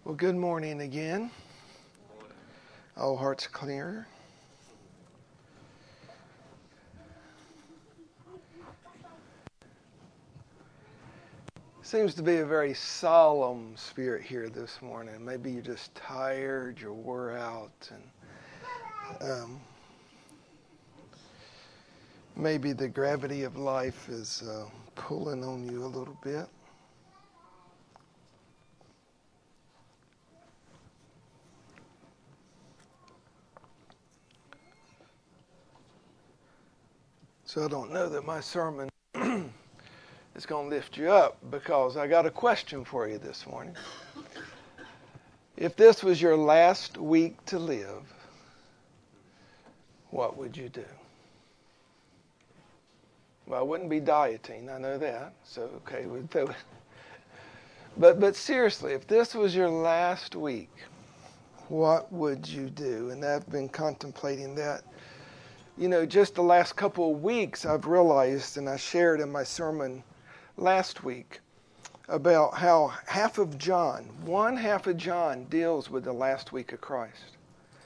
Well, good morning again. All hearts clear. Seems to be a very solemn spirit here this morning. Maybe you're just tired, you're wore out, and maybe the gravity of life is pulling on you a little bit. So I don't know that my sermon is going to lift you up, because I got a question for you this morning. If this was your last week to live, what would you do? Well, I wouldn't be dieting, I know that. So, okay, we'd throw it. But seriously, if this was your last week, what would you do? And I've been contemplating that. You know, just the last couple of weeks I've realized, and I shared in my sermon last week, about how one half of John deals with the last week of Christ.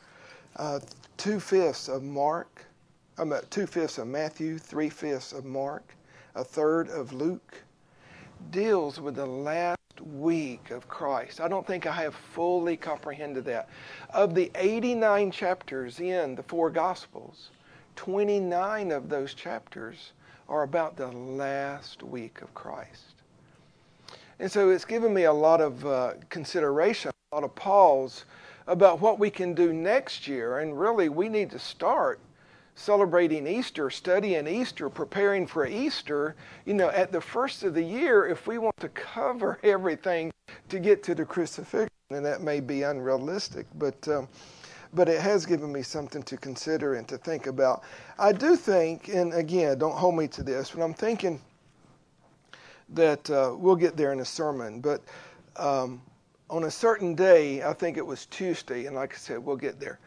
2/5 of Mark, 2/5 of Matthew, 3/5 of Mark, 1/3 of Luke deals with the last week of Christ. I don't think I have fully comprehended that. Of the 89 chapters in the four Gospels, 29 of those chapters are about the last week of Christ. And so it's given me a lot of consideration, a lot of pause about what we can do next year. And really, we need to start celebrating Easter, studying Easter, preparing for Easter, at the first of the year, if we want to cover everything to get to the crucifixion. And that may be unrealistic, but it has given me something to consider and to think about. I do think, and again, don't hold me to this, but I'm thinking that we'll get there in a sermon. But on a certain day, I think it was Tuesday, and like I said, we'll get there.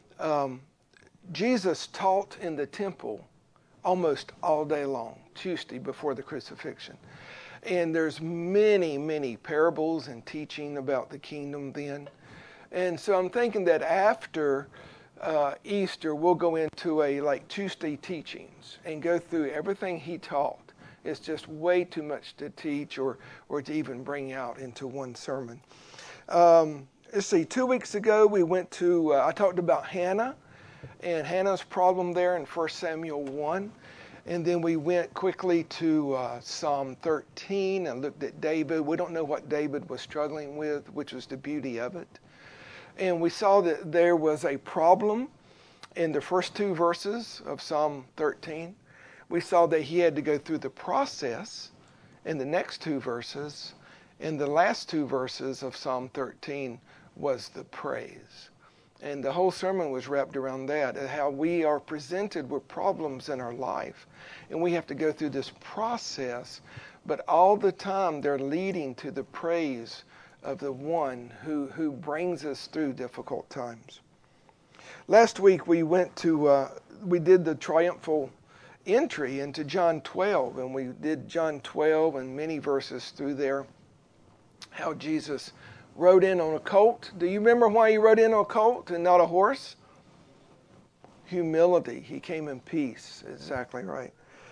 Jesus taught in the temple almost all day long, Tuesday before the crucifixion. And there's many, many parables and teaching about the kingdom then. And so I'm thinking that after Easter, we'll go into like Tuesday teachings and go through everything he taught. It's just way too much to teach or to even bring out into one sermon. Let's see, 2 weeks ago we went to, I talked about Hannah and Hannah's problem there in 1 Samuel 1. And then we went quickly to Psalm 13 and looked at David. We don't know what David was struggling with, which was the beauty of it. And we saw that there was a problem in the first two verses of Psalm 13. We saw that he had to go through the process in the next two verses. And the last two verses of Psalm 13 was the praise. And the whole sermon was wrapped around that, how we are presented with problems in our life. And we have to go through this process, but all the time they're leading to the praise of the one who brings us through difficult times. Last week we went to, we did the triumphal entry into John 12, and we did John 12 and many verses through there, how Jesus rode in on a colt. Do you remember why he rode in on a colt and not a horse? Humility. He came in peace. Exactly right.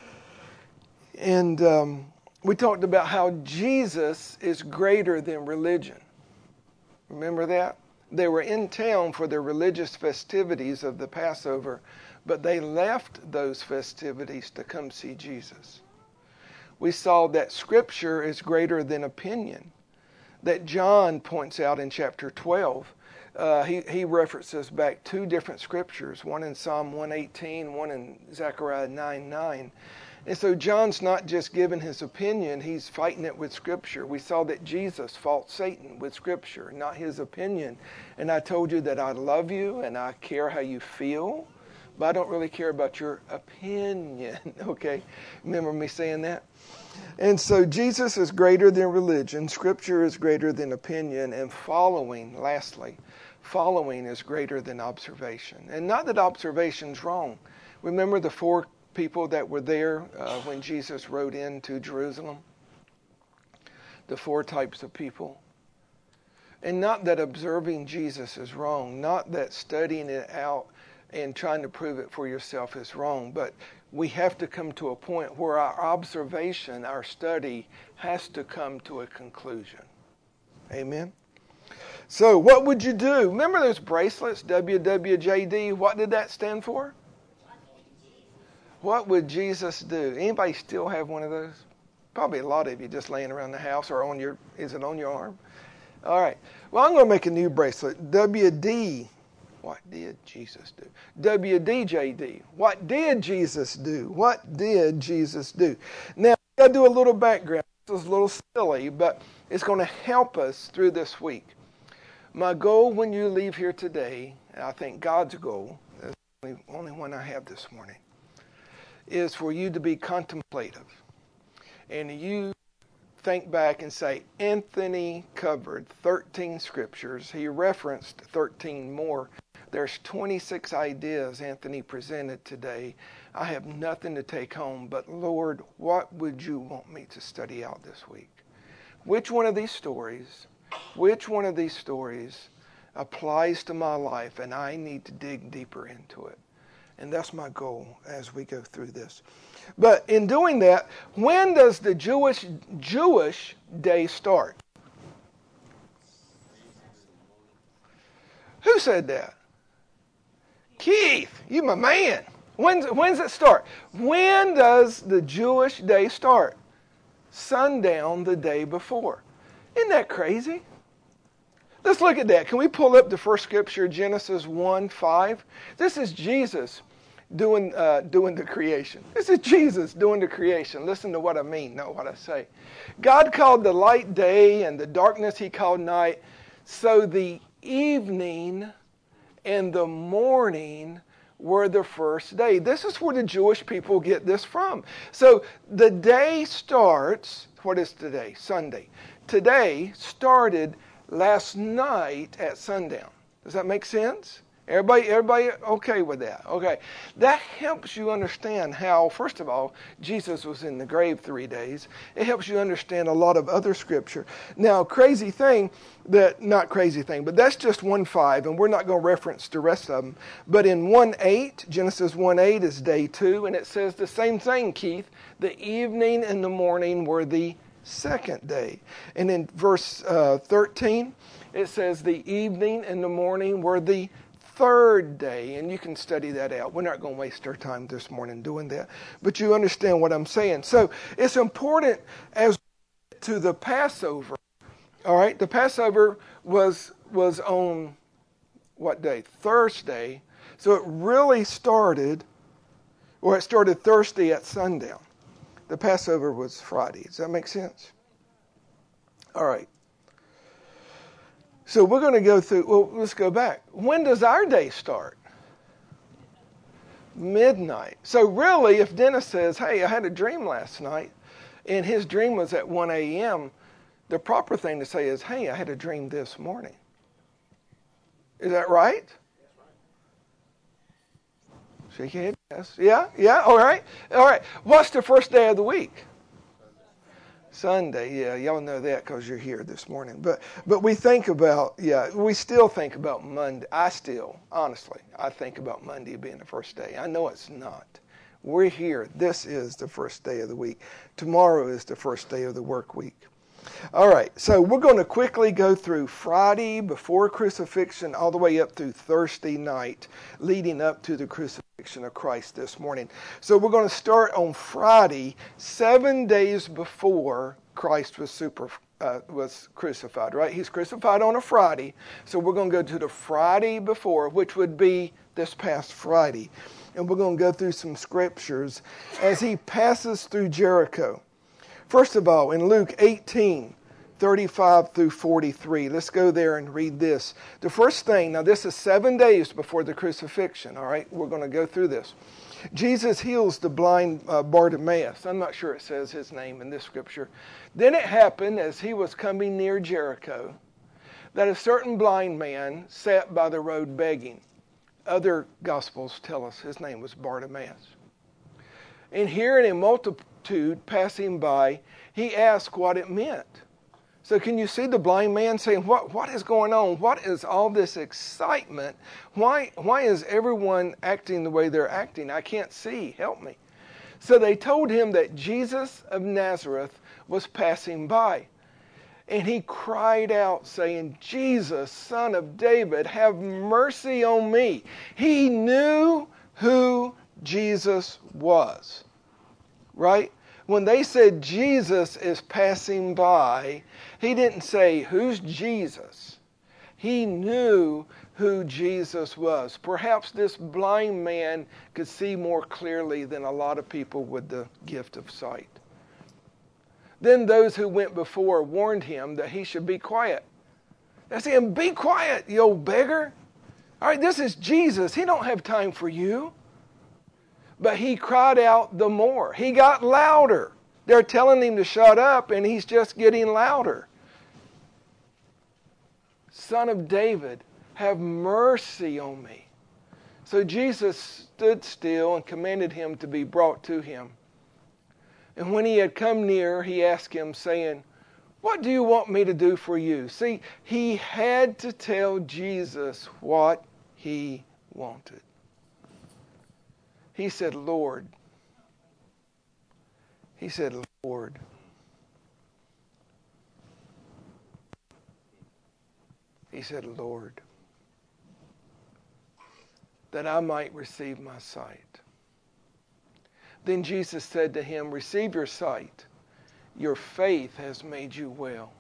And we talked about how Jesus is greater than religion. Remember that? They were in town for the religious festivities of the Passover, but they left those festivities to come see Jesus. We saw that Scripture is greater than opinion, that John points out in chapter 12. He references back two different Scriptures, one in Psalm 118, one in Zechariah 9:9. And so John's not just giving his opinion, he's fighting it with Scripture. We saw that Jesus fought Satan with Scripture, not his opinion. And I told you that I love you and I care how you feel, but I don't really care about your opinion, okay? Remember me saying that? And so Jesus is greater than religion, Scripture is greater than opinion, and following is greater than observation. And not that observation's wrong. Remember the four people that were there when Jesus rode into Jerusalem? The four types of people. And not that observing Jesus is wrong, not that studying it out and trying to prove it for yourself is wrong, but we have to come to a point where our observation, our study, has to come to a conclusion. Amen? So what would you do? Remember those bracelets, WWJD? What did that stand for? What would Jesus do? Anybody still have one of those? Probably a lot of you just laying around the house or is it on your arm? All right. Well, I'm going to make a new bracelet. WD. What did Jesus do? WDJD. What did Jesus do? What did Jesus do? Now, I've got to do a little background. This is a little silly, but it's going to help us through this week. My goal when you leave here today, and I think God's goal, that's the only one I have this morning, is for you to be contemplative. And you think back and say, Anthony covered 13 scriptures. He referenced 13 more. There's 26 ideas Anthony presented today. I have nothing to take home, but Lord, what would you want me to study out this week? Which one of these stories applies to my life and I need to dig deeper into it? And that's my goal as we go through this. But in doing that, when does the Jewish day start? Who said that? Keith, you my man. When's it start? When does the Jewish day start? Sundown the day before. Isn't that crazy? Let's look at that. Can we pull up the first scripture, Genesis 1:5? This is Jesus doing the creation. This is Jesus doing the creation. Listen to what I mean, not what I say. God called the light day, and the darkness he called night. So the evening and the morning were the first day. This is where the Jewish people get this from. So the day starts, what is today? Sunday. Today started last night at sundown. Does that make sense? Everybody okay with that? Okay. That helps you understand how, first of all, Jesus was in the grave 3 days. It helps you understand a lot of other scripture. Now, not crazy thing, but that's just 1:5, and we're not going to reference the rest of them. But in 1:8, Genesis 1:8 is day 2, and it says the same thing, Keith. The evening and the morning were the second day. And in verse 13, it says the evening and the morning were the third day, and you can study that out. We're not going to waste our time this morning doing that, but you understand what I'm saying. So it's important as we get to the Passover. All right, the Passover was on what day? Thursday. So it really started Thursday at sundown. The Passover was Friday. Does that make sense? All right. So we're going to go through, let's go back. When does our day start? Midnight. So really, if Dennis says, hey, I had a dream last night, and his dream was at 1 a.m., the proper thing to say is, hey, I had a dream this morning. Is that right? Shake your head, yes. Yeah, all right. What's the first day of the week? Sunday, yeah, y'all know that because you're here this morning. But we think about, we still think about Monday. I think about Monday being the first day. I know it's not. We're here. This is the first day of the week. Tomorrow is the first day of the work week. All right, so we're going to quickly go through Friday before crucifixion all the way up through Thursday night leading up to the crucifixion of Christ this morning. So we're going to start on Friday, 7 days before Christ was crucified, right? He's crucified on a Friday, so we're going to go to the Friday before, which would be this past Friday. And we're going to go through some scriptures as he passes through Jericho. First of all, in Luke 18, 35 through 43, let's go there and read this. The first thing, now this is 7 days before the crucifixion, all right? We're going to go through this. Jesus heals the blind Bartimaeus. I'm not sure it says his name in this scripture. Then it happened, as he was coming near Jericho, that a certain blind man sat by the road begging. Other Gospels tell us his name was Bartimaeus. And hearing a multitude passing by, he asked what it meant. So can you see the blind man saying, what is going on? What is all this excitement? Why is everyone acting the way they're acting? I can't see. Help me. So they told him that Jesus of Nazareth was passing by. And he cried out saying, Jesus, Son of David, have mercy on me. He knew who Jesus was. Right? When they said Jesus is passing by, he didn't say, who's Jesus? He knew who Jesus was. Perhaps this blind man could see more clearly than a lot of people with the gift of sight. Then those who went before warned him that he should be quiet. They're saying, be quiet, you old beggar. All right, this is Jesus. He don't have time for you. But he cried out the more. He got louder. They're telling him to shut up, and he's just getting louder. Son of David, have mercy on me. So Jesus stood still and commanded him to be brought to him. And when he had come near, he asked him, saying, what do you want me to do for you? See, he had to tell Jesus what he wanted. He said, Lord. He said, Lord. He said, Lord, that I might receive my sight. Then Jesus said to him, receive your sight. Your faith has made you well.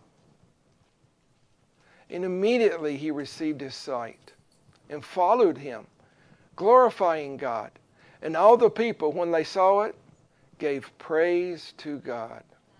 And immediately he received his sight and followed him, glorifying God. And all the people, when they saw it, gave praise to God.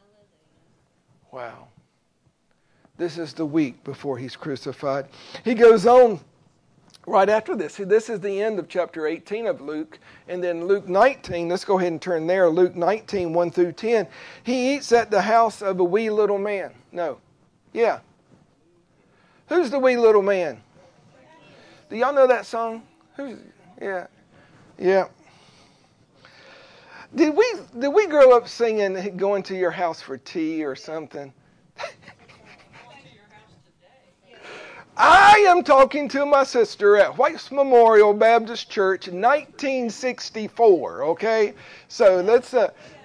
Wow. This is the week before he's crucified. He goes on right after this. This is the end of chapter 18 of Luke. And then Luke 19, let's go ahead and turn there. Luke 19, 1 through 10. He eats at the house of a wee little man. No. Yeah. Who's the wee little man? Do y'all know that song? Yeah. Yeah. Did we grow up singing going to your house for tea or something? I am talking to my sister at White's Memorial Baptist Church in 1964, okay? So let's...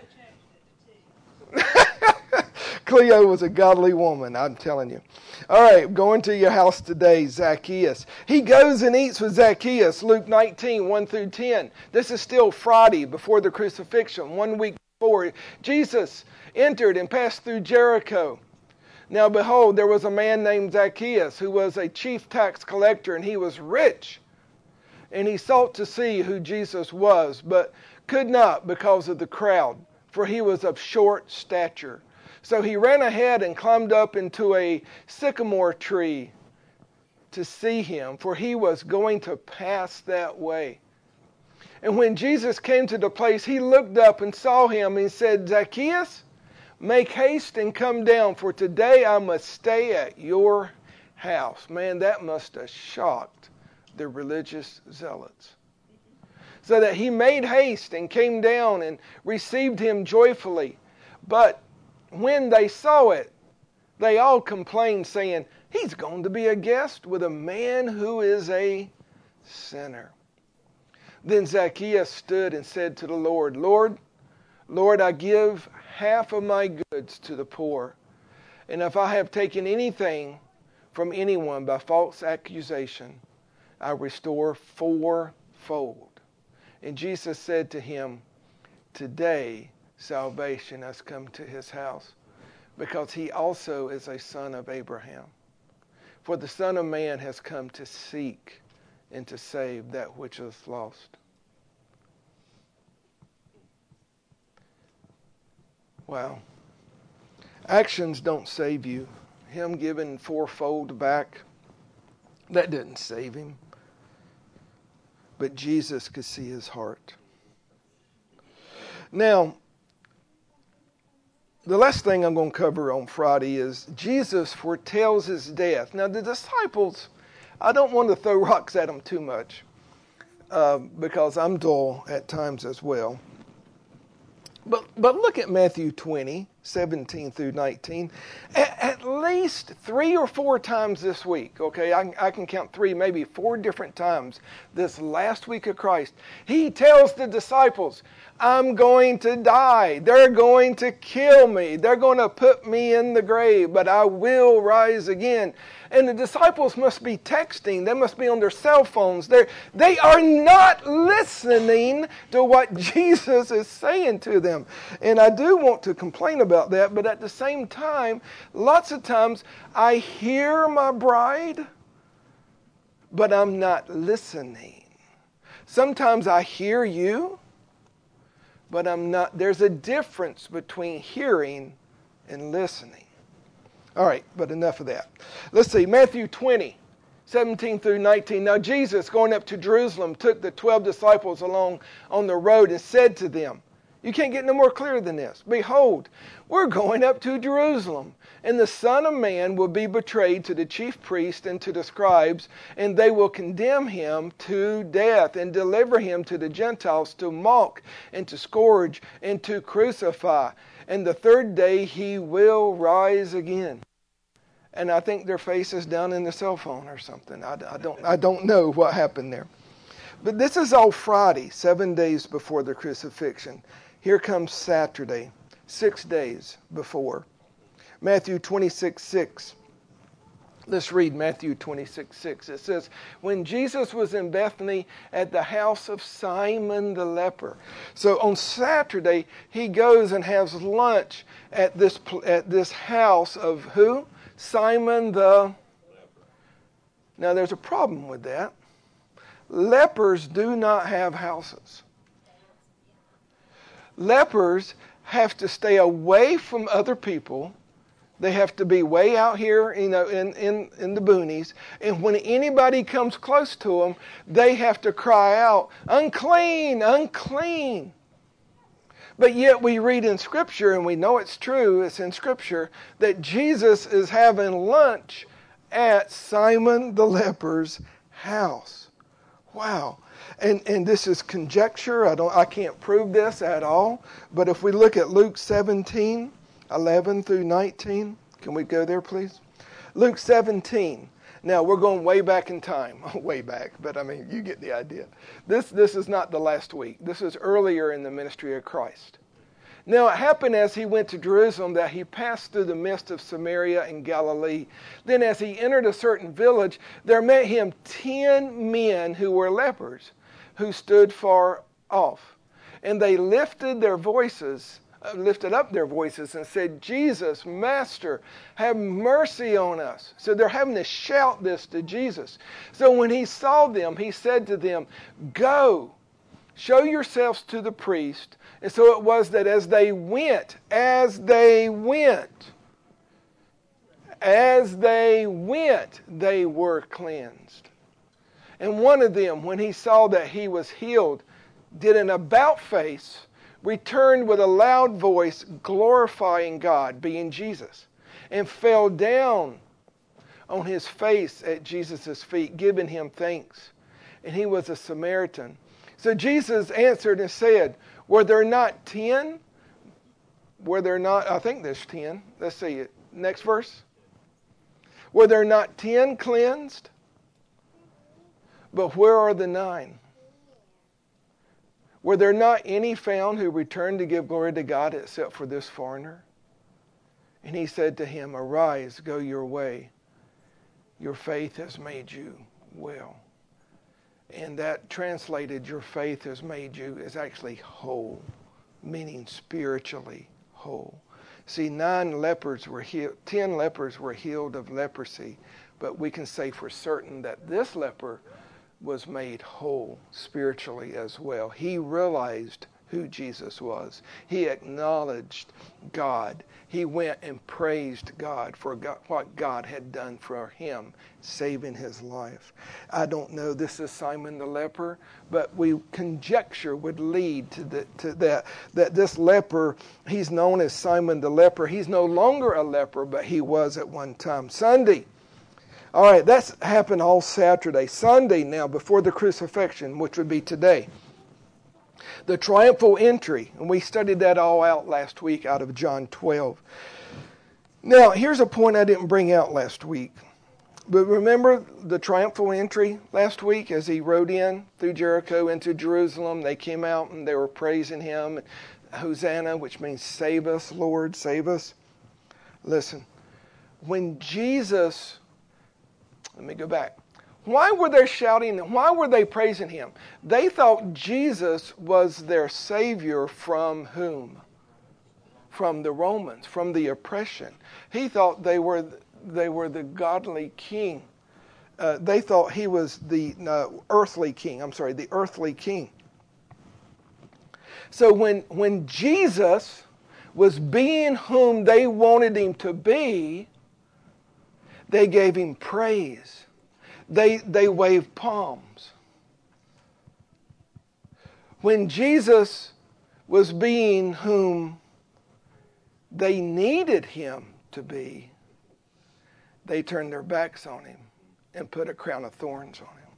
Cleo was a godly woman, I'm telling you. All right, going to your house today, Zacchaeus. He goes and eats with Zacchaeus, Luke 19, 1 through 10. This is still Friday before the crucifixion, 1 week before. Jesus entered and passed through Jericho. Now behold, there was a man named Zacchaeus who was a chief tax collector, and he was rich. And he sought to see who Jesus was, but could not because of the crowd, for he was of short stature. So he ran ahead and climbed up into a sycamore tree to see him, for he was going to pass that way. And when Jesus came to the place, he looked up and saw him and said, Zacchaeus, make haste and come down, for today I must stay at your house. Man, that must have shocked the religious zealots. So that he made haste and came down and received him joyfully. But when they saw it, they all complained, saying, he's going to be a guest with a man who is a sinner. Then Zacchaeus stood and said to the Lord, Lord, I give half of my goods to the poor. And if I have taken anything from anyone by false accusation, I restore fourfold. And Jesus said to him, today salvation has come to his house, because he also is a son of Abraham. For the Son of Man has come to seek and to save that which is lost. Wow. Actions don't save you. Him giving fourfold back, that didn't save him. But Jesus could see his heart. Now, the last thing I'm going to cover on Friday is Jesus foretells his death. Now, the disciples, I don't want to throw rocks at them too much because I'm dull at times as well. But look at Matthew 20, 17 through 19, at least 3 or 4 times this week, okay? I can count 3, maybe 4 different times this last week of Christ. He tells the disciples, I'm going to die. They're going to kill me. They're going to put me in the grave, but I will rise again. And the disciples must be texting. They must be on their cell phones. They are not listening to what Jesus is saying to them. And I do want to complain about that, but at the same time, lots of times I hear my bride, but I'm not listening. Sometimes I hear you, but I'm not. There's a difference between hearing and listening. All right, but enough of that. Let's see, Matthew 20, 17 through 19. Now Jesus, going up to Jerusalem, took the 12 disciples along on the road and said to them, you can't get no more clear than this. Behold, we're going up to Jerusalem, and the Son of Man will be betrayed to the chief priests and to the scribes, and they will condemn him to death and deliver him to the Gentiles to mock and to scourge and to crucify. And the third day he will rise again. And I think their face is down in the cell phone or something. I don't know what happened there. But this is all Friday, 7 days before the crucifixion. Here comes Saturday, 6 days before. Matthew 26:6. Let's read Matthew 26:6. It says, when Jesus was in Bethany at the house of Simon the leper. So on Saturday, he goes and has lunch at this house of who? Simon the leper. Now there's a problem with that. Lepers do not have houses. Lepers have to stay away from other people. They have to be way out here, in the boonies. And when anybody comes close to them, they have to cry out, unclean, unclean. But yet we read in Scripture, and we know it's true, it's in Scripture, that Jesus is having lunch at Simon the leper's house. Wow. And this is conjecture. I can't prove this at all. But if we look at Luke 17, 11 through 19. Can we go there, please? Luke 17. Now, we're going way back in time. Way back, but I mean, you get the idea. This is not the last week. This is earlier in the ministry of Christ. Now, it happened as he went to Jerusalem that he passed through the midst of Samaria and Galilee. Then as he entered a certain village, there met him 10 men who were lepers, who stood far off. And they lifted up their voices and said, Jesus, Master, have mercy on us. So they're having to shout this to Jesus. So when he saw them, he said to them, go, show yourselves to the priest. And so it was that as they went, they were cleansed. And one of them, when he saw that he was healed, did an about face, returned with a loud voice, glorifying God, being Jesus, and fell down on his face at Jesus' feet, giving him thanks. And he was a Samaritan. So Jesus answered and said, were there not 10? Were there not, I think there's 10. Let's see it. Next verse. Were there not 10 cleansed? But where are the 9? Were there not any found who returned to give glory to God except for this foreigner? And he said to him, arise, go your way. Your faith has made you well. And that translated, your faith has made you, is actually whole, meaning spiritually whole. See, 10 lepers were healed of leprosy, but we can say for certain that this leper was made whole spiritually as well. He realized who Jesus was. He acknowledged God. He went and praised God for what God had done for him, saving his life. I don't know, this is Simon the leper, but we conjecture would lead to that this leper, he's known as Simon the leper. He's no longer a leper, but he was at one time. Sunday. All right, that's happened all Saturday. Sunday now, before the crucifixion, which would be today. The triumphal entry, and we studied that all out last week out of John 12. Now, here's a point I didn't bring out last week. But remember the triumphal entry last week as he rode in through Jericho into Jerusalem? They came out and they were praising him. Hosanna, which means save us, Lord, save us. Listen, when Jesus, let me go back. Why were they shouting? Why were they praising him? They thought Jesus was their Savior from whom? From the Romans, from the oppression. He thought they were the godly king. They thought he was the earthly king. The earthly king. So when Jesus was being whom they wanted him to be, they gave him praise. They waved palms. When Jesus was being whom they needed him to be, they turned their backs on him and put a crown of thorns on him.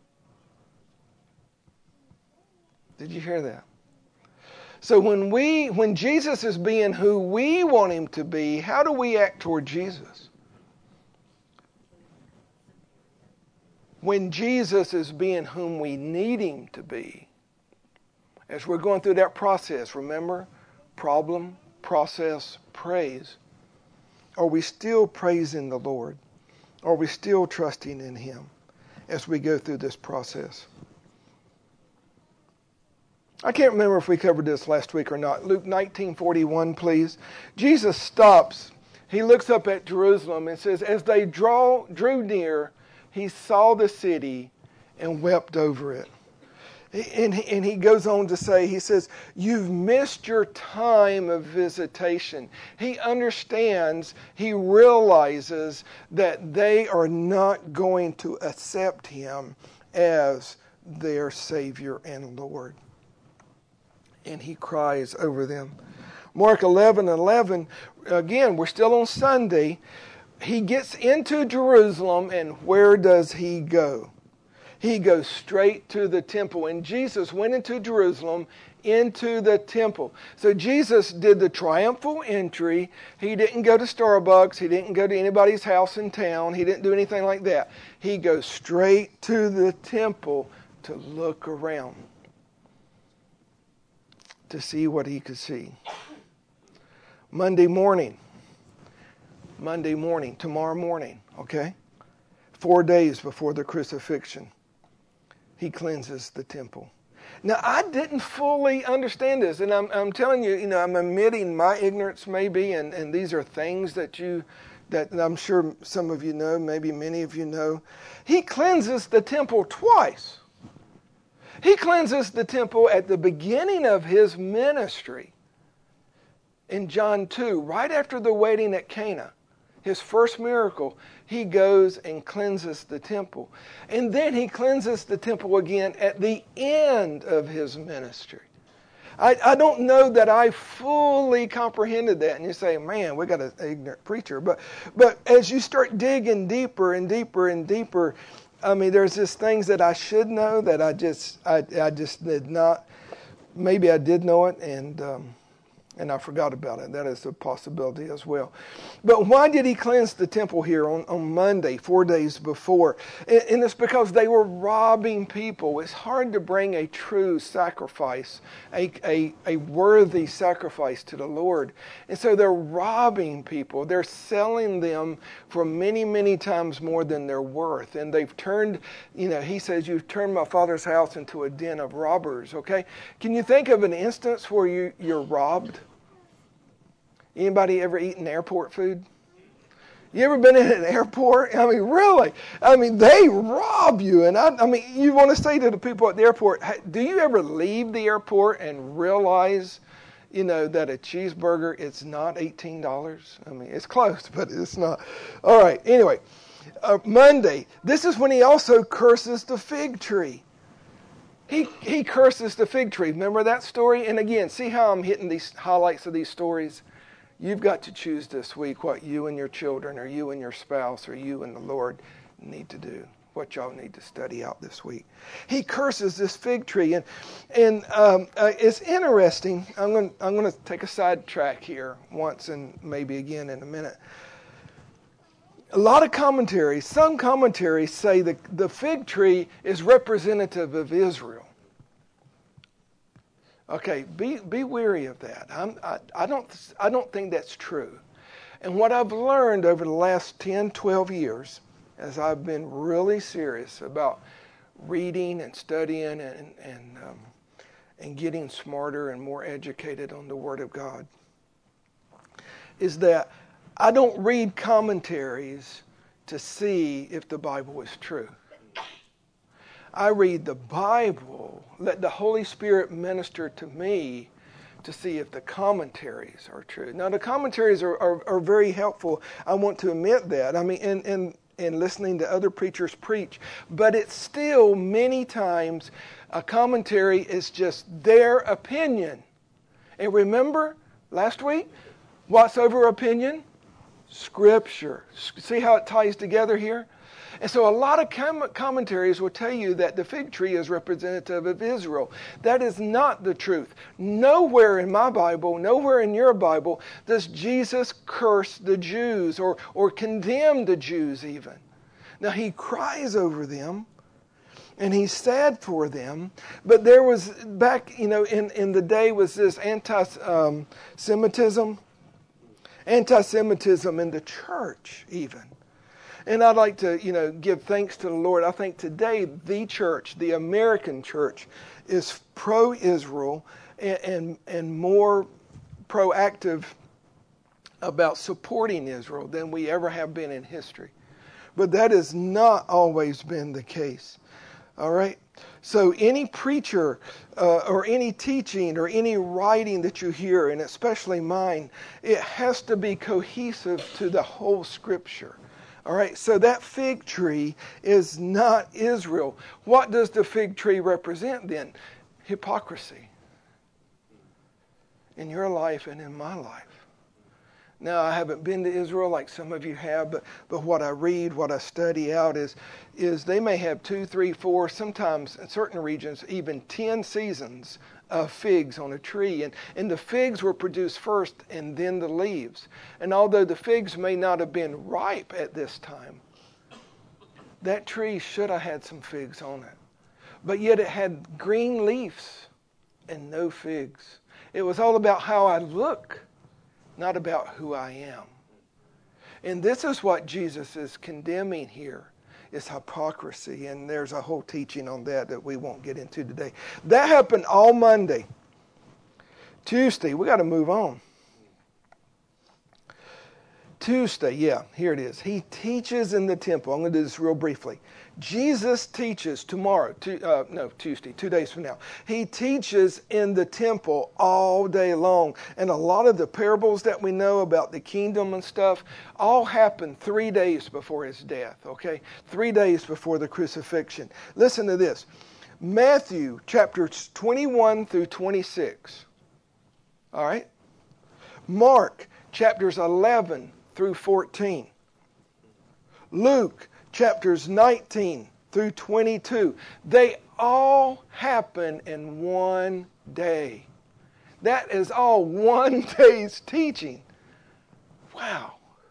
Did you hear that? So when Jesus is being who we want him to be, how do we act toward Jesus? When Jesus is being whom we need him to be, as we're going through that process, remember? Problem, process, praise. Are we still praising the Lord? Are we still trusting in him as we go through this process? I can't remember if we covered this last week or not. Luke 19:41, please. Jesus stops. He looks up at Jerusalem and says, as they drew near, he saw the city and wept over it. And he goes on to say, he says, you've missed your time of visitation. He understands, he realizes that they are not going to accept him as their Savior and Lord. And he cries over them. Mark 11:11, again, we're still on Sunday. He gets into Jerusalem, and where does he go? He goes straight to the temple. And Jesus went into Jerusalem, into the temple. So Jesus did the triumphal entry. He didn't go to Starbucks. He didn't go to anybody's house in town. He didn't do anything like that. He goes straight to the temple to look around, to see what he could see. Monday morning, tomorrow morning, okay? 4 days before the crucifixion, he cleanses the temple. Now, I didn't fully understand this, and I'm telling you, I'm admitting my ignorance maybe, and these are things that I'm sure some of you know, maybe many of you know. He cleanses the temple twice. He cleanses the temple at the beginning of his ministry in John 2, right after the wedding at Cana. His first miracle, he goes and cleanses the temple. And then he cleanses the temple again at the end of his ministry. I don't know that I fully comprehended that. And you say, man, we got an ignorant preacher. But as you start digging deeper and deeper and deeper, there's just things that I should know that I just did not. Maybe I did know it, and I forgot about it. That is a possibility as well. But why did he cleanse the temple here on Monday, 4 days before? And it's because they were robbing people. It's hard to bring a true sacrifice, a worthy sacrifice to the Lord. And so they're robbing people. They're selling them for many, many times more than they're worth. And they've turned, he says, you've turned my Father's house into a den of robbers, okay? Can you think of an instance where you're robbed? Anybody ever eaten airport food? You ever been in an airport? Really? They rob you. And you want to say to the people at the airport, hey, do you ever leave the airport and realize, that a cheeseburger, it's not $18? It's close, but it's not. All right, anyway. Monday, this is when he also curses the fig tree. He curses the fig tree. Remember that story? And again, see how I'm hitting these highlights of these stories? You've got to choose this week what you and your children or you and your spouse or you and the Lord need to do. what y'all need to study out this week. He curses this fig tree, and it's interesting. I'm going to take a sidetrack here once and maybe again in a minute. A lot of commentaries, some commentaries say that the fig tree is representative of Israel. Okay, be wary of that. I don't think that's true. And what I've learned over the last 10, 12 years, as I've been really serious about reading and studying and getting smarter and more educated on the Word of God, is that I don't read commentaries to see if the Bible is true. I read the Bible, let the Holy Spirit minister to me to see if the commentaries are true. Now, the commentaries are very helpful. I want to admit that. I mean, in listening to other preachers preach. But it's still, many times, a commentary is just their opinion. And remember, last week, what's over opinion? Scripture. See how it ties together here? And so a lot of commentaries will tell you that the fig tree is representative of Israel. That is not the truth. Nowhere in my Bible, nowhere in your Bible, does Jesus curse the Jews or condemn the Jews even. Now, he cries over them, and he's sad for them. But there was, back, in the day was this anti-Semitism in the church even. And I'd like to, give thanks to the Lord. I think today the church, the American church, is pro-Israel and more proactive about supporting Israel than we ever have been in history. But that has not always been the case. All right? So any preacher or any teaching or any writing that you hear, and especially mine, it has to be cohesive to the whole Scripture. All right, so that fig tree is not Israel. What does the fig tree represent then? Hypocrisy. In your life and in my life. Now, I haven't been to Israel like some of you have, but what I read, what I study out is they may have 2, 3, 4, sometimes in certain regions, even 10 seasons of figs on a tree. And the figs were produced first and then the leaves. And although the figs may not have been ripe at this time, that tree should have had some figs on it. But yet it had green leaves and no figs. It was all about how I look, not about who I am. And this is what Jesus is condemning here. Is hypocrisy, and there's a whole teaching on that we won't get into today. That happened all Monday. Tuesday, we got to move on. Tuesday, here it is. He teaches in the temple. I'm going to do this real briefly. Jesus teaches tomorrow, Tuesday, 2 days from now. He teaches in the temple all day long. And a lot of the parables that we know about the kingdom and stuff all happened 3 days before his death, okay? 3 days before the crucifixion. Listen to this. Matthew chapters 21 through 26. All right? Mark chapters 11 through 14. Luke chapters 19 through 22. They all happen in one day. That is all one day's teaching. Wow.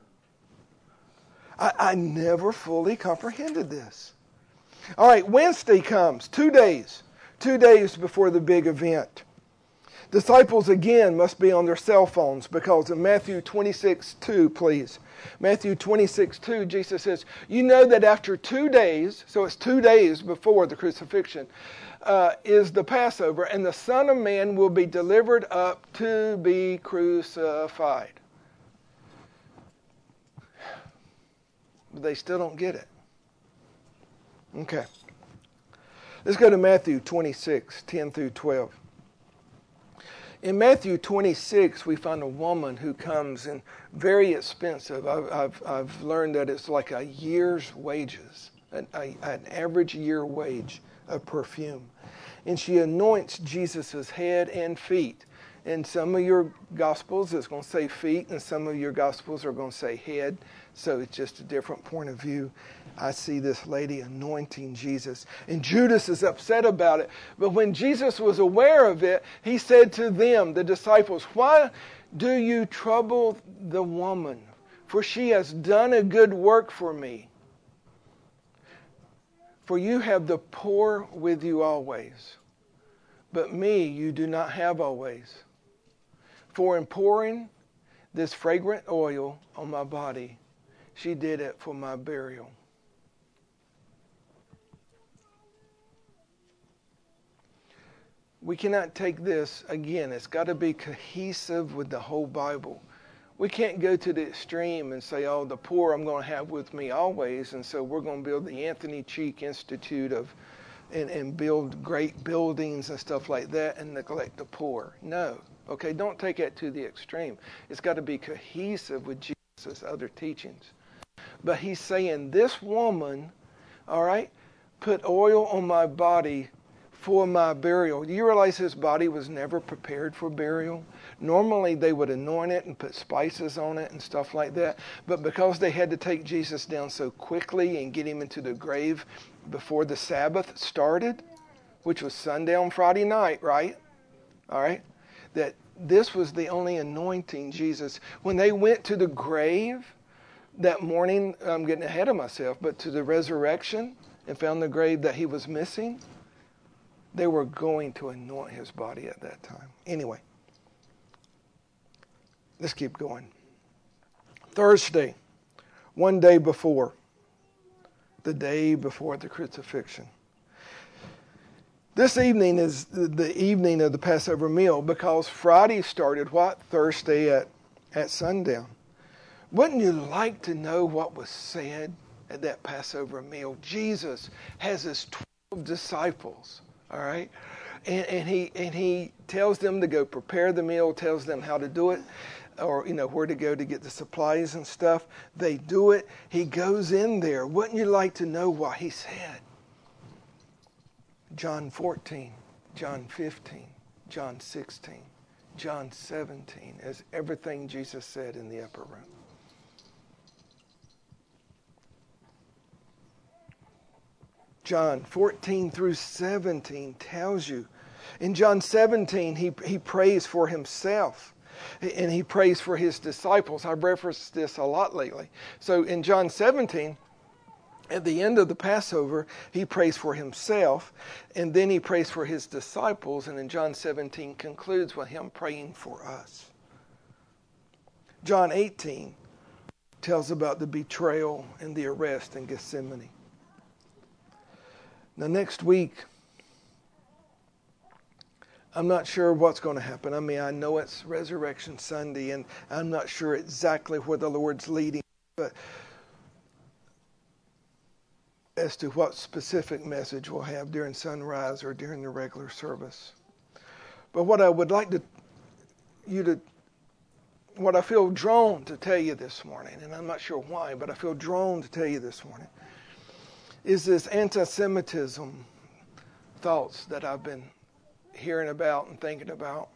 I never fully comprehended this. All right, Wednesday comes, 2 days. 2 days before the big event. Disciples again must be on their cell phones because in Matthew 26:2, please. Matthew 26:2, Jesus says, you know that after 2 days, so it's 2 days before the crucifixion, is the Passover, and the Son of Man will be delivered up to be crucified. But they still don't get it. Okay. Let's go to Matthew 26:10 through 12. In Matthew 26, we find a woman who comes in very expensive. I've learned that it's like a year's wages, an average year wage of perfume. And she anoints Jesus' head and feet. In some of your Gospels, it's going to say feet, and some of your Gospels are going to say head. So it's just a different point of view. I see this lady anointing Jesus, and Judas is upset about it. But when Jesus was aware of it, he said to them, the disciples, "Why do you trouble the woman? For she has done a good work for me. For you have the poor with you always, but me you do not have always. For in pouring this fragrant oil on my body, she did it for my burial." We cannot take this, again, it's got to be cohesive with the whole Bible. We can't go to the extreme and say, "Oh, the poor I'm going to have with me always, and so we're going to build the Anthony Cheek Institute and build great buildings and stuff like that and neglect the poor." No. Okay, don't take it to the extreme. It's got to be cohesive with Jesus' other teachings. But he's saying, this woman, all right, put oil on my body for my burial. Do you realize his body was never prepared for burial? Normally they would anoint it and put spices on it and stuff like that. But because they had to take Jesus down so quickly and get him into the grave before the Sabbath started, which was sundown Friday night, right? All right? That this was the only anointing Jesus. When they went to the grave that morning, I'm getting ahead of myself, but to the resurrection and found the grave that he was missing, they were going to anoint his body at that time. Anyway, let's keep going. Thursday, one day before, the day before the crucifixion. This evening is the evening of the Passover meal because Friday started what? Thursday at sundown. Wouldn't you like to know what was said at that Passover meal? Jesus has his 12 disciples, all right? And he tells them to go prepare the meal, tells them how to do it, or where to go to get the supplies and stuff. They do it. He goes in there. Wouldn't you like to know what he said? John 14, John 15, John 16, John 17, as everything Jesus said in the upper room. John 14 through 17 tells you. In John 17, he prays for himself. And he prays for his disciples. I've referenced this a lot lately. So in John 17, at the end of the Passover, he prays for himself, and then he prays for his disciples, and in John 17 concludes with him praying for us. John 18 tells about the betrayal and the arrest in Gethsemane. Now next week, I'm not sure what's going to happen. I mean, I know it's Resurrection Sunday, and I'm not sure exactly where the Lord's leading, but as to what specific message we'll have during sunrise or during the regular service. But what I would like what I feel drawn to tell you this morning, and I'm not sure why, but I feel drawn to tell you this morning, is this anti-Semitism thoughts that I've been hearing about and thinking about.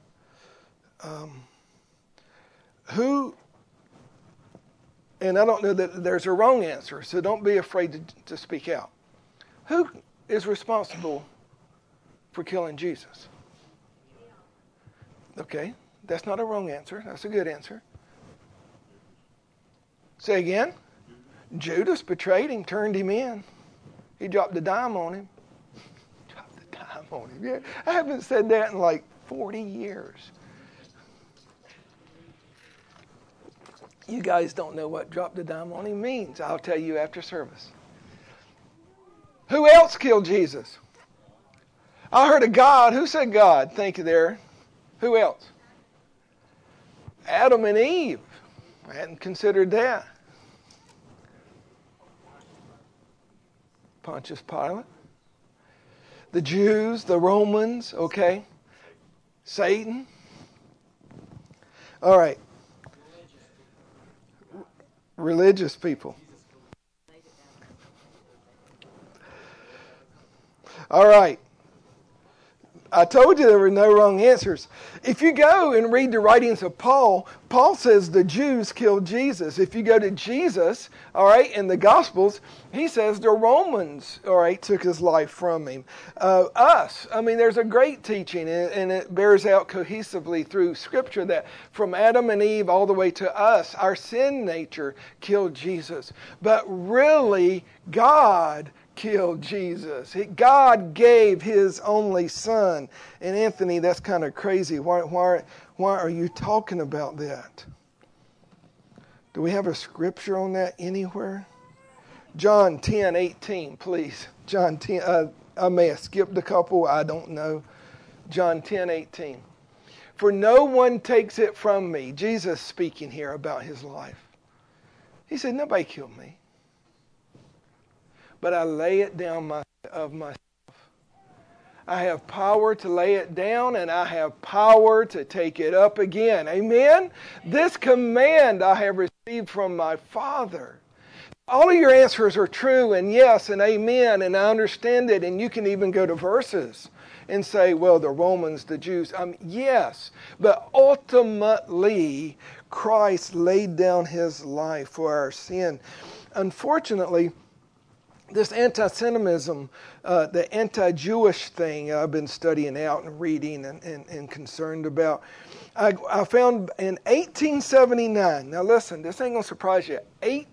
And I don't know that there's a wrong answer, so don't be afraid to speak out. Who is responsible for killing Jesus? Okay, that's not a wrong answer. That's a good answer. Say again. Judas betrayed him, turned him in. He dropped a dime on him. Dropped a dime on him. Yeah, I haven't said that in like 40 years. You guys don't know what drop the dime on him means. I'll tell you after service. Who else killed Jesus? I heard of God. Who said God? Thank you there. Who else? Adam and Eve. I hadn't considered that. Pontius Pilate. The Jews, the Romans, okay. Satan. All right. Religious people. All right. I told you there were no wrong answers. If you go and read the writings of Paul, Paul says the Jews killed Jesus. If you go to Jesus, all right, in the Gospels, he says the Romans, all right, took his life from him. There's a great teaching, and it bears out cohesively through Scripture that from Adam and Eve all the way to us, our sin nature killed Jesus. But really, God killed Jesus. God gave His only Son. And Anthony, that's kind of crazy. Why are you talking about that? Do we have a scripture on that anywhere? John 10:18, please. John 10. I may have skipped a couple. I don't know. John 10:18. For no one takes it from me. Jesus speaking here about His life. He said, nobody killed me. But I lay it down of myself. I have power to lay it down, and I have power to take it up again. Amen? This command I have received from my Father. All of your answers are true, and yes, and amen, and I understand it, and you can even go to verses and say, well, the Romans, the Jews. Yes, but ultimately, Christ laid down His life for our sin. Unfortunately, this anti-Semitism, the anti-Jewish thing I've been studying out and reading and concerned about, I found in 1879, now listen, this ain't going to surprise you,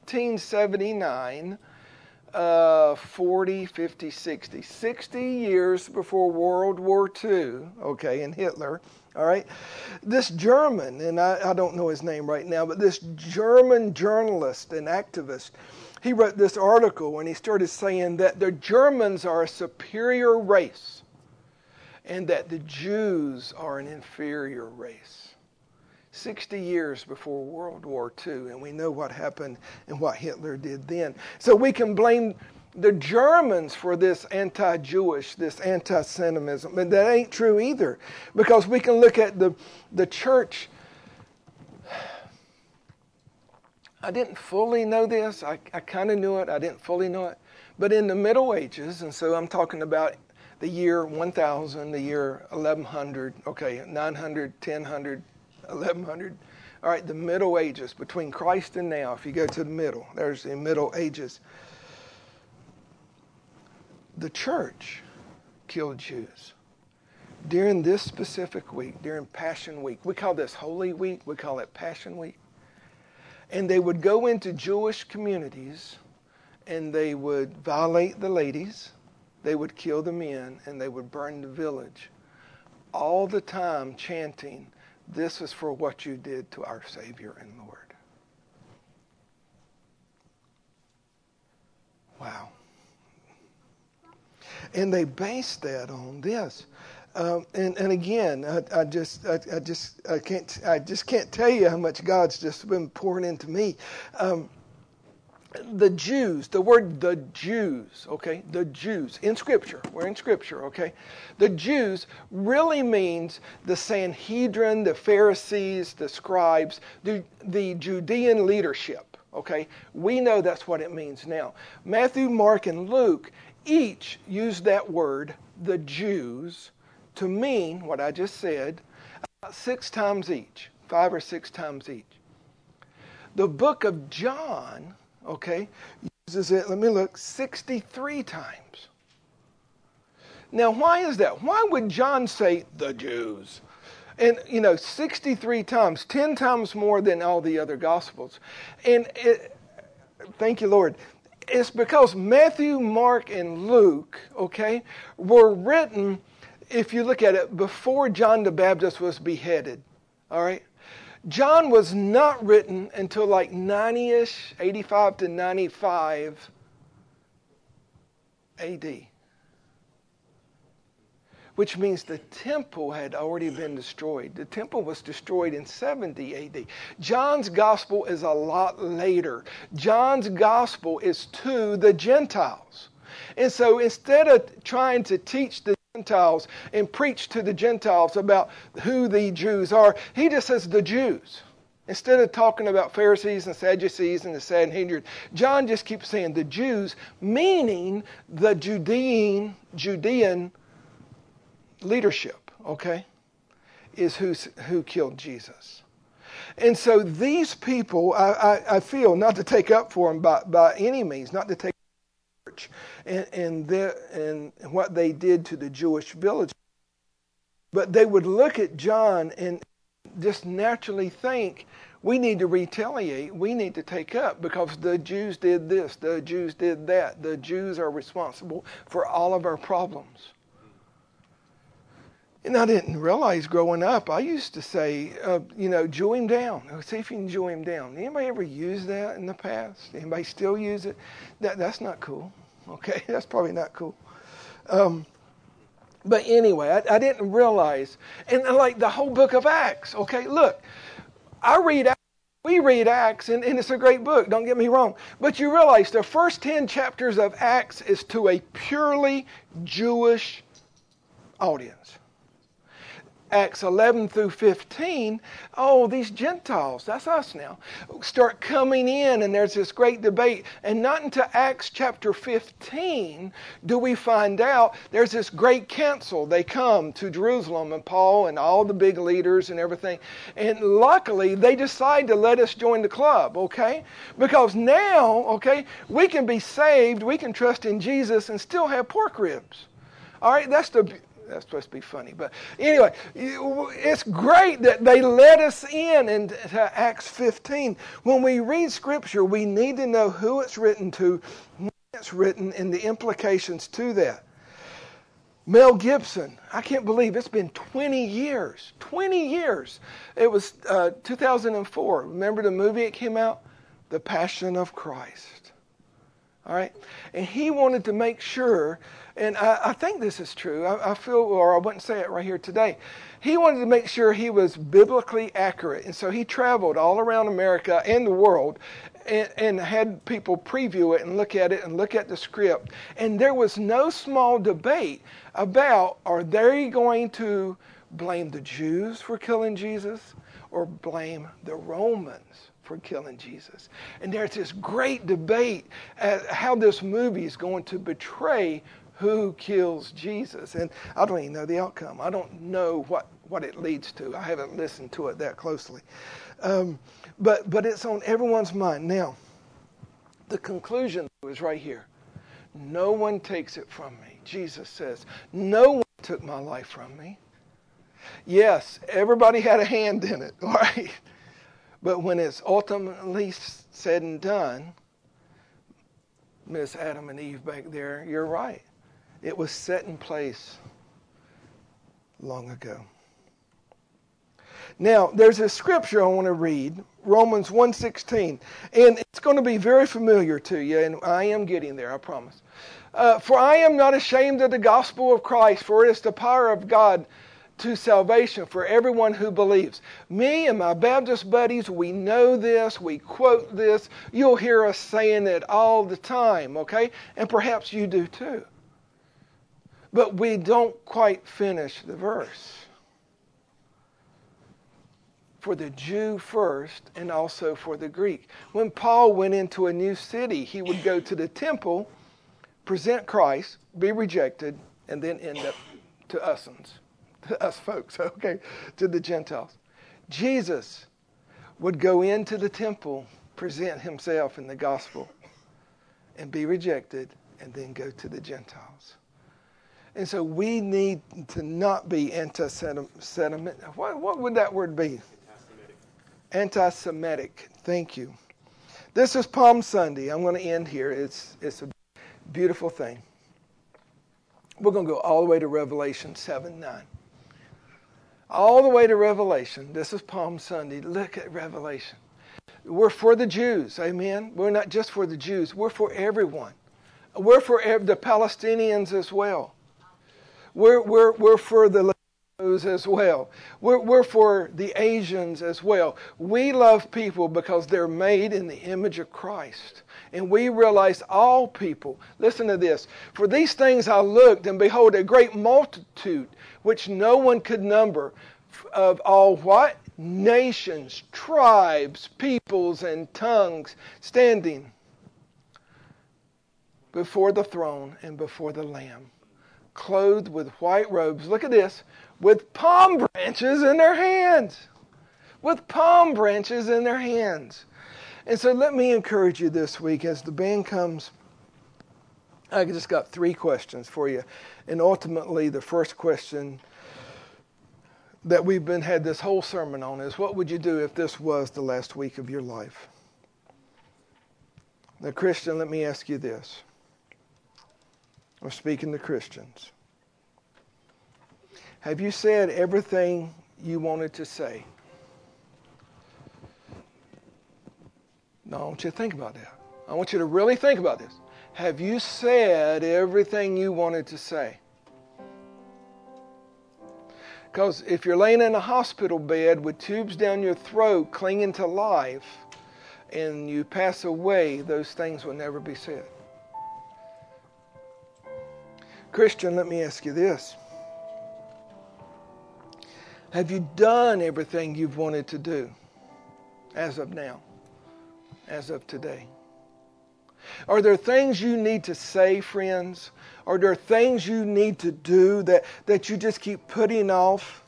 1879, 40, 50, 60 years before World War II, okay, and Hitler, all right, this German, and I don't know his name right now, but this German journalist and activist, he wrote this article and he started saying that the Germans are a superior race and that the Jews are an inferior race. 60 years before World War II, and we know what happened and what Hitler did then. So we can blame the Germans for this anti-Jewish, this anti-Semitism, but that ain't true either, because we can look at the church. I didn't fully know this. I kind of knew it. I didn't fully know it. But in the Middle Ages, and so I'm talking about the year 1000, the year 1100, okay, 900, 1000, 1100. All right, the Middle Ages, between Christ and now, if you go to the middle, there's the Middle Ages. The church killed Jews. During this specific week, during Passion Week, we call this Holy Week, we call it Passion Week. And they would go into Jewish communities and they would violate the ladies, they would kill the men, and they would burn the village. All the time chanting, this is for what you did to our Savior and Lord. Wow. And they based that on this. And again, I just can't tell you how much God's just been pouring into me. The Jews, the word the Jews, okay, the Jews in Scripture. We're in Scripture, okay. The Jews really means the Sanhedrin, the Pharisees, the scribes, the Judean leadership. Okay, we know that's what it means now. Matthew, Mark, and Luke each use that word, the Jews, to mean what I just said, about 6 times each, 5 or 6 times each. The book of John, okay, uses it, let me look, 63 times. Now, why is that? Why would John say the Jews? And, 63 times, 10 times more than all the other Gospels. And thank you, Lord. It's because Matthew, Mark, and Luke, okay, were written, if you look at it, before John the Baptist was beheaded, all right? John was not written until like 90-ish, 85 to 95 A.D., which means the temple had already been destroyed. The temple was destroyed in 70 A.D. John's gospel is a lot later. John's gospel is to the Gentiles. And so instead of trying to teach the Gentiles and preach to the Gentiles about who the Jews are, he just says the Jews. Instead of talking about Pharisees and Sadducees and the Sanhedrin, John just keeps saying the Jews, meaning the Judean leadership, okay, is who killed Jesus. And so these people, I feel, not to take up for them by any means, not to take up church and what they did to the Jewish village, but they would look at John and just naturally think, we need to retaliate, we need to take up, because the Jews did this, the Jews did that, the Jews are responsible for all of our problems. And I didn't realize growing up, I used to say, Jew him down. See if you can Jew him down. Anybody ever use that in the past? Anybody still use it? That's not cool. Okay, that's probably not cool. But anyway, I didn't realize. And like the whole book of Acts, okay, look, we read Acts, and it's a great book, don't get me wrong. But you realize the first 10 chapters of Acts is to a purely Jewish audience. Acts 11 through 15, these Gentiles, that's us now, start coming in, and there's this great debate. And not until Acts chapter 15 do we find out there's this great council. They come to Jerusalem, and Paul and all the big leaders and everything. And luckily, they decide to let us join the club, okay? Because now, okay, we can be saved, we can trust in Jesus and still have pork ribs. All right, that's supposed to be funny. But anyway, it's great that they let us in to Acts 15. When we read Scripture, we need to know who it's written to, when it's written, and the implications to that. Mel Gibson, I can't believe it's been 20 years. 20 years. It was 2004. Remember the movie that came out? The Passion of Christ. All right? And he wanted to make sure, and I think this is true, I feel, or I wouldn't say it right here today. He wanted to make sure he was biblically accurate. And so he traveled all around America and the world and had people preview it and look at the script. And there was no small debate about, are they going to blame the Jews for killing Jesus or blame the Romans for killing Jesus? And there's this great debate at how this movie is going to portray who kills Jesus. And I don't even know the outcome. I don't know what it leads to. I haven't listened to it that closely. But it's on everyone's mind. Now, the conclusion is right here. No one takes it from me. Jesus says, no one took my life from me. Yes, everybody had a hand in it, all right? But when it's ultimately said and done, Miss Adam and Eve back there, you're right. It was set in place long ago. Now, there's a scripture I want to read, Romans 1:16, and it's going to be very familiar to you, and I am getting there, I promise. For I am not ashamed of the gospel of Christ, for it is the power of God to salvation for everyone who believes. Me and my Baptist buddies, we know this, we quote this. You'll hear us saying it all the time, okay? And perhaps you do too. But we don't quite finish the verse. For the Jew first and also for the Greek. When Paul went into a new city, he would go to the temple, present Christ, be rejected, and then end up to us folks, okay, to the Gentiles. Jesus would go into the temple, present himself in the gospel, and be rejected, and then go to the Gentiles. And so we need to not be anti-Semitic. What would that word be? Anti-Semitic. Thank you. This is Palm Sunday. I'm going to end here. It's a beautiful thing. We're going to go all the way to Revelation 7:9. All the way to Revelation. This is Palm Sunday. Look at Revelation. We're for the Jews. Amen. We're not just for the Jews. We're for everyone. We're for the Palestinians as well. We're for the Latinos as well. We're for the Asians as well. We love people because they're made in the image of Christ. And we realize all people, listen to this, for these things I looked, and behold, a great multitude, which no one could number, of all what? Nations, tribes, peoples, and tongues, standing before the throne and before the Lamb, clothed with white robes. Look at this. With palm branches in their hands. With palm branches in their hands. And so let me encourage you this week as the band comes. I just got 3 questions for you. And ultimately, the first question that we've had this whole sermon on is, what would you do if this was the last week of your life? Now, Christian, let me ask you this. I'm speaking to Christians. Have you said everything you wanted to say? No, I want you to think about that. I want you to really think about this. Have you said everything you wanted to say? Because if you're laying in a hospital bed with tubes down your throat clinging to life and you pass away, those things will never be said. Christian, let me ask you this. Have you done everything you've wanted to do as of now? As of today? Are there things you need to say, friends? Are there things you need to do that you just keep putting off?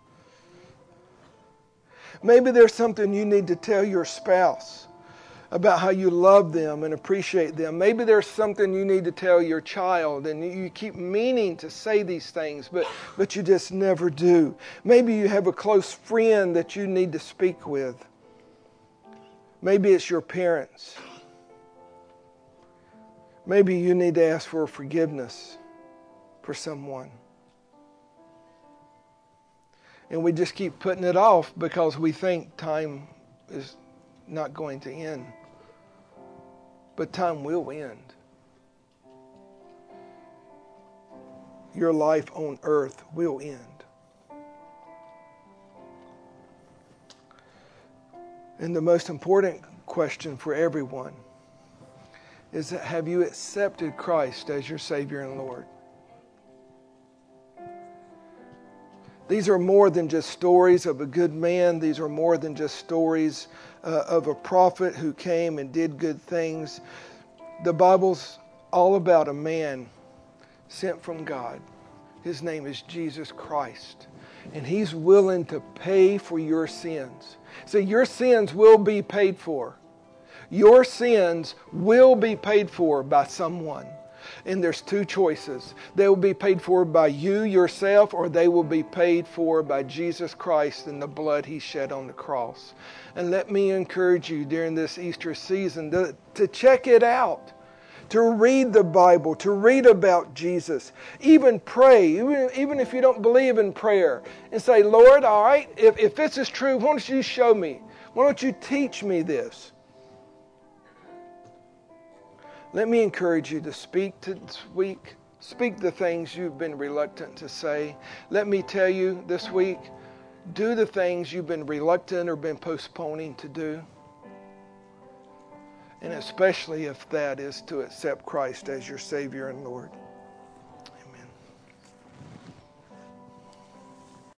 Maybe there's something you need to tell your spouse about how you love them and appreciate them. Maybe there's something you need to tell your child and you keep meaning to say these things, but you just never do. Maybe you have a close friend that you need to speak with. Maybe it's your parents. Maybe you need to ask for forgiveness for someone. And we just keep putting it off because we think time is not going to end. But time will end. Your life on earth will end. And the most important question for everyone is that, have you accepted Christ as your Savior and Lord? These are more than just stories of a good man. These are more than just stories of a prophet who came and did good things. The Bible's all about a man sent from God. His name is Jesus Christ. And He's willing to pay for your sins. So your sins will be paid for. Your sins will be paid for by someone. And there's 2 choices. They will be paid for by you yourself, or they will be paid for by Jesus Christ and the blood He shed on the cross. And let me encourage you during this Easter season to check it out. To read the Bible, to read about Jesus. Even pray, even if you don't believe in prayer. And say, Lord, all right, if this is true, why don't you show me? Why don't you teach me this? Let me encourage you to speak this week. Speak the things you've been reluctant to say. Let me tell you this week, do the things you've been reluctant or been postponing to do. And especially if that is to accept Christ as your Savior and Lord.